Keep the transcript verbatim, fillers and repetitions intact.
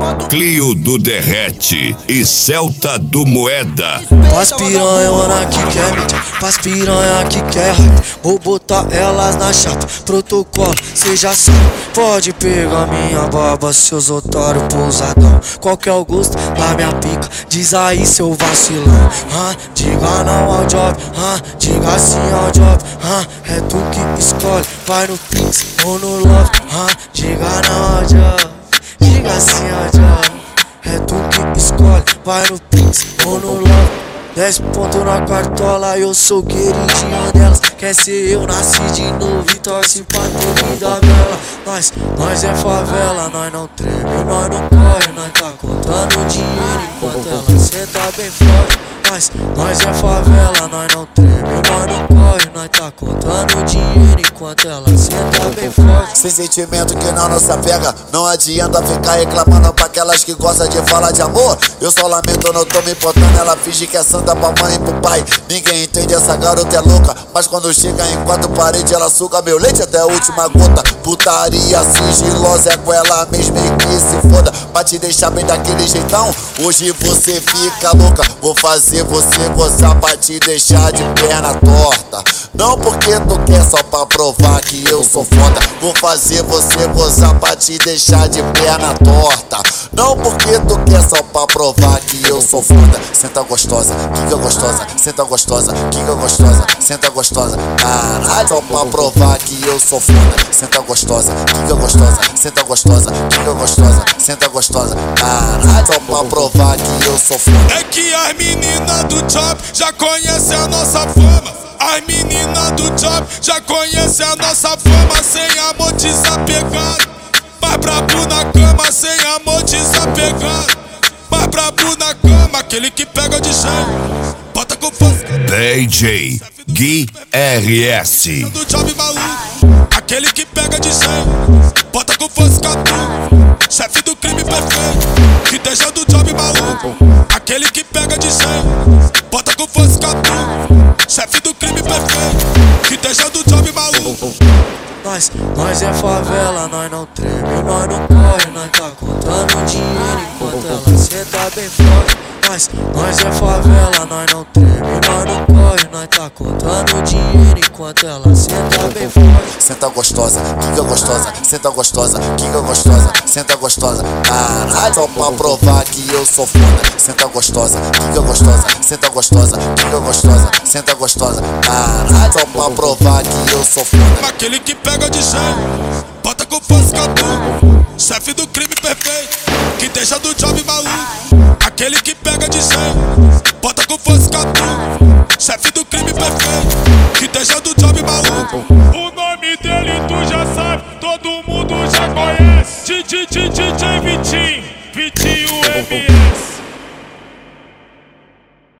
Clio do Derrete e Celta do Moeda. Pras piranhona que quer mídia, pras piranha que quer hype, vou botar elas na chapa. Protocolo, cê já sabe. Pode pegar minha baba, seus otários pousadão. Qual que é o gosto da minha pica? Diz aí, seu vacilão. Ah, diga não ao job, ah, diga sim ao job. Ah, é tu que escolhe, vai no Pix ou no Love. Ah, diga não ao job, diga sim ao job. É tu que escolhe, vai no Pix ou no Love. Dez pontos na cartola, eu sou queridinho delas. Quer ser eu, nasci de novo e torce pra torre da vela. Nós, nós é favela, nós não treme, nós não corre. Nós tá contando dinheiro enquanto ela senta bem forte. Nós, nós é favela, nós não treme, nós não corre. Nós tá contando dinheiro enquanto ela senta bem forte. Sem sentimento que não nos apega, não adianta ficar reclamando pra aquelas que gostam de falar de amor. Eu só lamento, não tô me importando, ela finge que é santa pra mãe e pro pai. Ninguém entende, essa garota é louca, mas quando chega em quatro paredes ela suga meu leite até a última gota. Putaria sigilosa é com ela mesma e que se foda, pra te deixar bem daquele jeitão. Hoje você fica louca, vou fazer você gozar pra te deixar de perna torta. Não porque tu quer, só pra provar que eu sou foda. Vou fazer você gozar pra te deixar de perna torta. Não porque tu quer, só pra provar que eu sou foda. Senta gostosa, quica gostosa, senta gostosa, quica gostosa, senta gostosa. Caralho, só pra provar que eu sou foda. Senta gostosa, quica gostosa, senta gostosa, quica gostosa, senta gostosa. Caralho, só pra provar que eu sou foda. É que as meninas do job já conhecem a nossa fama. As meninas do job já conhecem a nossa fama. Sem amor desapegado, mais brabo na cama. Sem amor desapegado, mais brabo na cama. Aquele que pega de jeito, bota com força. D J Gui R S. Do job maluco, aquele que pega de jeito, bota com força catu. Chefe do crime perfeito, que deixa do job maluco. Aquele que pega de jeito, bota com força catu. Chefe do crime perfeito, que deixa do job maluco. Nós, nós é favela, nós não treme, nós não corre. Nós tá contando dinheiro enquanto ela senta bem forte. Nós, nós é favela, nós não treme, nós não corre. Nós tá contando dinheiro enquanto ela senta bem forte. Senta gostosa, quica gostosa, senta gostosa, quica gostosa, senta gostosa. Caralho, só pra provar que eu sou foda. Senta gostosa, quica gostosa, senta gostosa, quica gostosa, senta gostosa. Caralho, só pra provar que eu sou foda. Aquele que pega de jeito, bota com força catu. Chefe do crime perfeito, que deixa do job maluco. Aquele que pega de jeito, bota com força catu. Chefe do crime perfeito, que deixa do job maluco. O nome dele tu já sabe, todo mundo já conhece. D J Vitinho, Vitinho.